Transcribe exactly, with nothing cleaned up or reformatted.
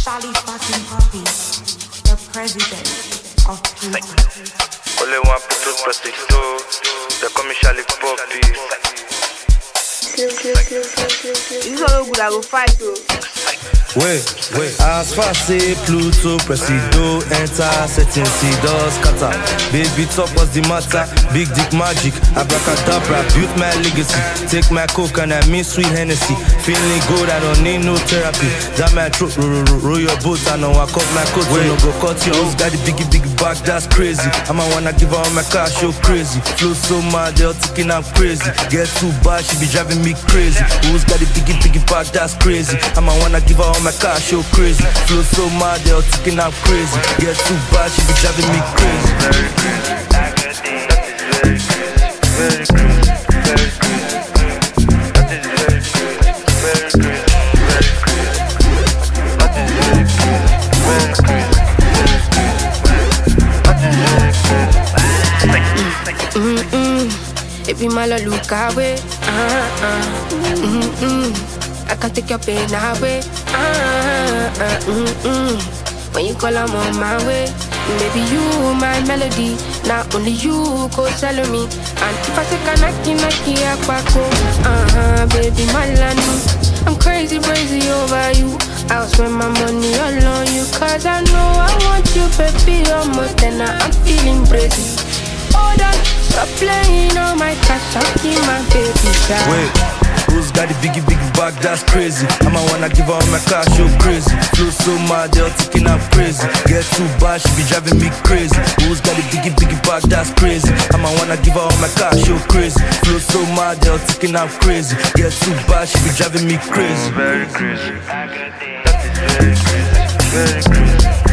Charlie fucking Poppy, the president of Pluto. Only one Pluto presido, they call me Charlie Poppy. This is all good, I go fight though. Wait, wait, as far say Pluto, Presido, enter, setting see does scatter. Baby top was the matter, big dick magic, abracadabra, built my legacy. Take my coke and I mean sweet Hennessy. Feeling good, I don't need no therapy. That my throat, roll, roll, roll your boat, I know I cut my coat, so no go cut yours. Got the biggie, biggie back, that's crazy. I'ma wanna give her all my cash, show crazy. Flow so mad, they're ticking, I'm crazy. Get too bad, she be driving me crazy. Who's got the biggie, biggie back, that's crazy. I'ma wanna give her all my car show crazy. Flow so mad, they're ticking out crazy. Get too bad, she be driving me crazy. Very crazy, that is very crazy. Very crazy, very crazy. That is very crazy, very crazy, very crazy. That is very crazy, very crazy, very crazy. That is very crazy. Mm-mm. It be my look away. Uh-uh. Mm-mm. I can take your pain away. Ah, ah, mm, mm. When you call, I'm on my way. Baby, you my melody. Not only you go sell me. And if I say kanaki naki akbako, uh-huh, baby, my lani. I'm crazy, crazy over you. I'll spend my money all on you. Cause I know I want you, baby, almost. And I'm feeling crazy. Hold on, stop playing on my cash. I'll keep my baby shy. Wait. Who's got the biggie, biggie back, that's crazy. I'ma wanna give her all my cash, show crazy. Flow so mad, they're ticking out crazy. Get too bad, she be driving me crazy. Who's got the biggie, biggie back, that's crazy. I'ma wanna give her all my cash, show crazy. Flow so mad, they're ticking out crazy. Get too bad, she be driving me crazy. Very crazy, that is very crazy, very crazy.